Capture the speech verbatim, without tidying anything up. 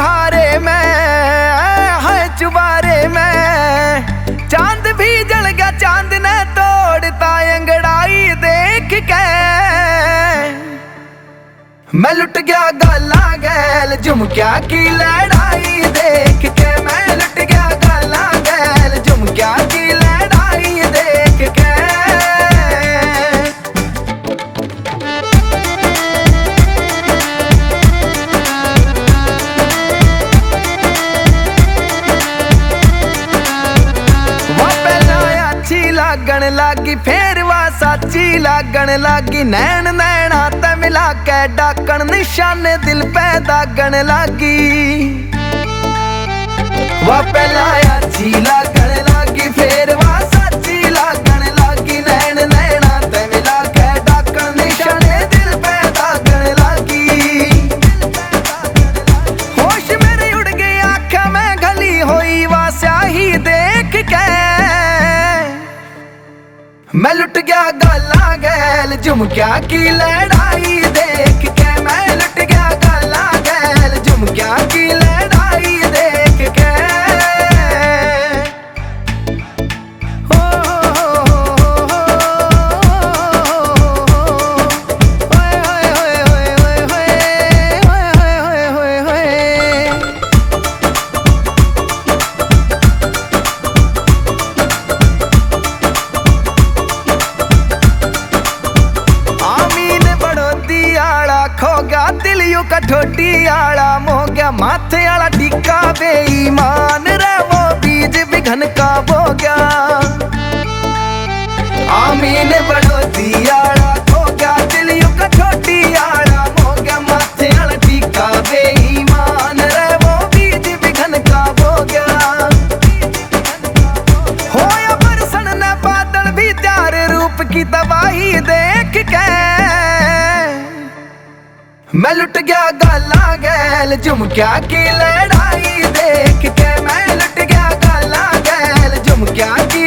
चुबारे में है चुबारे में चांद भी जल गया, चांद ने तोड़ता अंगड़ाई देख के। मैं लुट गया गाला गैल झुमकिया की लड़ाई देख के। मैं लुट गया गाला गैल झुमकिया की लड़ाई देख के। लागण लागी फेर वा साची लागण लागी। नैन नैना ते मिला के डाकण निशाने दिल पे दागण लागी। वा पहला अच्छी लागण लागी फेर वा साची लागण लागी। नैन नैना ते मिला के डाकण निशाने दिल पे दागण लागी। होश मेरे उड़ गई आँखें में घली हुई वा स्याही देख के। मैं लुट गया गाला गैल झुमकिया की लड़ाई देख के। मैं लुट गया गाला गैल झुमकिया की लड़ाई देख के। ओ दिलियो कठोटी आला मोह गया। माथे आला टिक्का बेईमान रे वो बीज बिघन का बो गया। आमीन बड़ोती आला खो गया। दिलियो कठोटी आला मोह गया। माथे आला टिक्का बेईमान रे वो बीज बिघन का बो गया। होया बरसन ने बादल भी त्यार रूप की तबाही देख के। मैं लुट गया गाला गैल झुमकिया की लड़ाई देख के। मैं लुट गया गाला गैल झुमकिया की